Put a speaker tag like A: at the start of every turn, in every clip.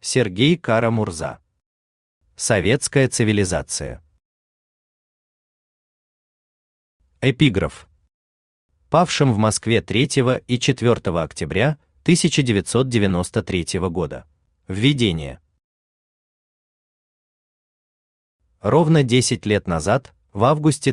A: Сергей Кара-Мурза. Советская цивилизация. Эпиграф. Павшим в Москве 3 и 4 октября 1993 года. Введение. Ровно 10 лет назад, в августе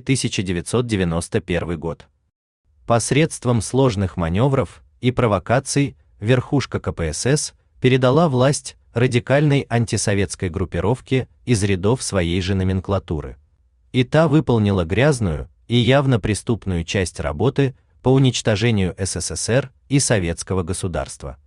A: 1991 год, посредством сложных маневров и провокаций верхушка КПСС передала власть радикальной антисоветской группировке из рядов своей же номенклатуры. И та выполнила грязную и явно преступную часть работы по уничтожению СССР и советского государства.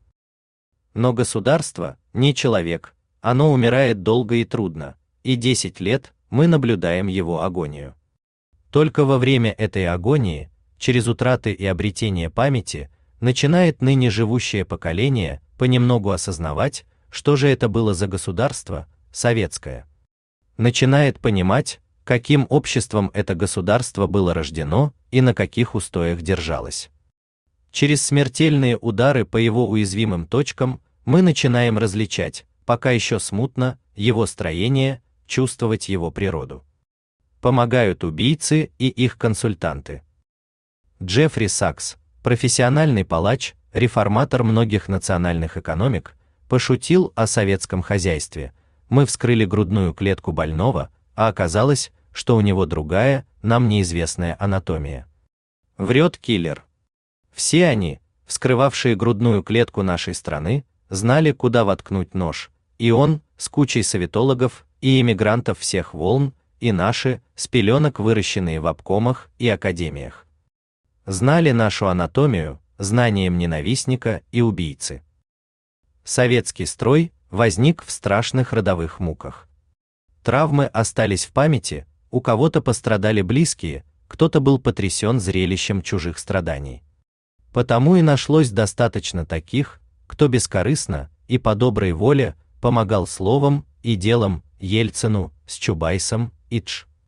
A: Но государство не человек, оно умирает долго и трудно, и 10 лет мы наблюдаем его агонию. Только во время этой агонии, через утраты и обретение памяти, начинает ныне живущее поколение понемногу осознавать, что же это было за государство, советское. Начинает понимать, каким обществом это государство было рождено и на каких устоях держалось. Через смертельные удары по его уязвимым точкам мы начинаем различать, пока еще смутно, его строение, чувствовать его природу. Помогают убийцы и их консультанты. Джеффри Сакс, профессиональный палач, реформатор многих национальных экономик, пошутил о советском хозяйстве. Мы вскрыли грудную клетку больного, а оказалось, что у него другая, нам неизвестная анатомия. Врет киллер. Все они, вскрывавшие грудную клетку нашей страны, знали, куда воткнуть нож, и он, с кучей советологов и эмигрантов всех волн, и наши, с пеленок выращенные в обкомах и академиях, знали нашу анатомию, знанием ненавистника и убийцы. Советский строй возник в страшных родовых муках. Травмы остались в памяти, у кого-то пострадали близкие, кто-то был потрясен зрелищем чужих страданий. Потому и нашлось достаточно таких, кто бескорыстно и по доброй воле помогал словом и делом Ельцину с Чубайсом и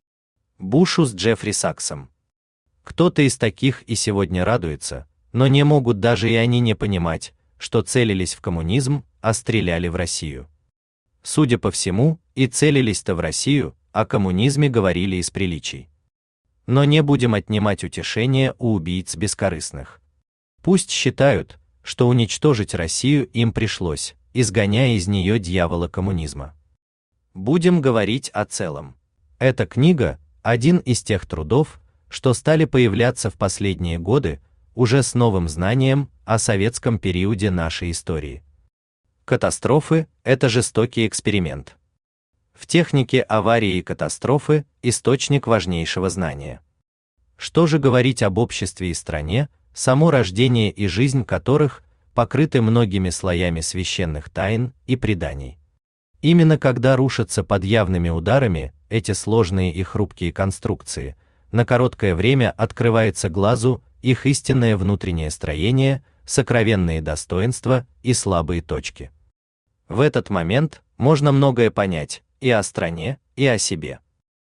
A: Бушу с Джеффри Саксом. Кто-то из таких и сегодня радуется, но не могут даже и они не понимать, что целились в коммунизм, а стреляли в Россию. Судя по всему, и целились-то в Россию, о коммунизме говорили из приличий. Но не будем отнимать утешения у убийц бескорыстных. Пусть считают, что уничтожить Россию им пришлось, изгоняя из нее дьявола коммунизма. Будем говорить о целом. Эта книга – один из тех трудов, что стали появляться в последние годы, уже с новым знанием о советском периоде нашей истории. Катастрофы – это жестокий эксперимент. В технике аварии и катастрофы – источник важнейшего знания. Что же говорить об обществе и стране, само рождение и жизнь которых покрыты многими слоями священных тайн и преданий. Именно когда рушатся под явными ударами эти сложные и хрупкие конструкции, на короткое время открывается глазу их истинное внутреннее строение, сокровенные достоинства и слабые точки. В этот момент можно многое понять и о стране, и о себе.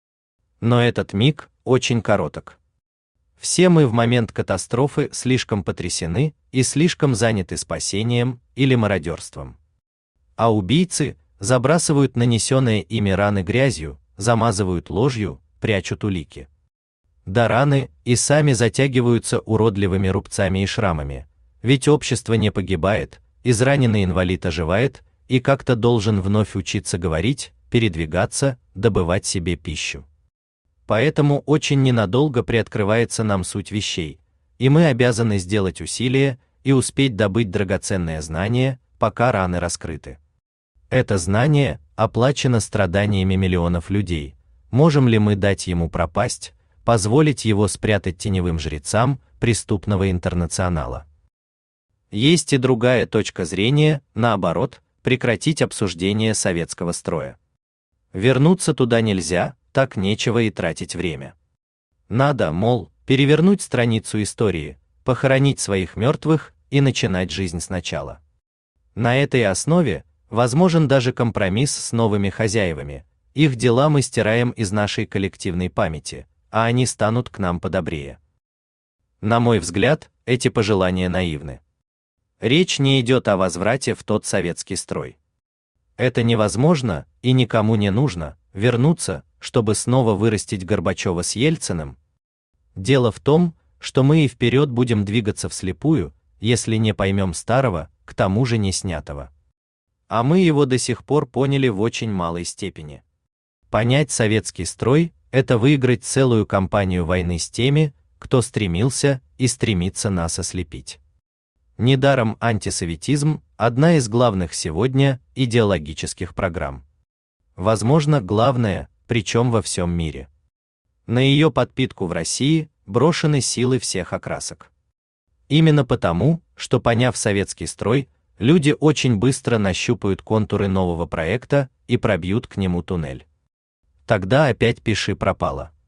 A: Но этот миг очень короток. Все мы в момент катастрофы слишком потрясены и слишком заняты спасением или мародерством. А убийцы забрасывают нанесенные ими раны грязью, замазывают ложью, прячут улики. Да раны и сами затягиваются уродливыми рубцами и шрамами, ведь общество не погибает, израненный инвалид оживает и как-то должен вновь учиться говорить, передвигаться, добывать себе пищу. Поэтому очень ненадолго приоткрывается нам суть вещей, и мы обязаны сделать усилие и успеть добыть драгоценное знание, пока раны раскрыты. Это знание оплачено страданиями миллионов людей. Можем ли мы дать ему пропасть, позволить его спрятать теневым жрецам преступного интернационала? Есть и другая точка зрения, наоборот, прекратить обсуждение советского строя. Вернуться туда нельзя, так нечего и тратить время. Надо, мол, перевернуть страницу истории, похоронить своих мертвых и начинать жизнь сначала. На этой основе возможен даже компромисс с новыми хозяевами. Их дела мы стираем из нашей коллективной памяти, а они станут к нам подобрее. На мой взгляд, эти пожелания наивны. Речь не идет о возврате в тот советский строй. Это невозможно и никому не нужно вернуться, чтобы снова вырастить Горбачева с Ельциным. Дело в том, что мы и вперед будем двигаться вслепую, если не поймем старого, к тому же не снятого. А мы его до сих пор поняли в очень малой степени. Понять советский строй – это выиграть целую кампанию войны с теми, кто стремился и стремится нас ослепить. Недаром антисоветизм – одна из главных сегодня идеологических программ. Возможно, главная, причем во всем мире. На ее подпитку в России брошены силы всех окрасок. Именно потому, что, поняв советский строй, люди очень быстро нащупают контуры нового проекта и пробьют к нему туннель. Тогда опять пиши пропало.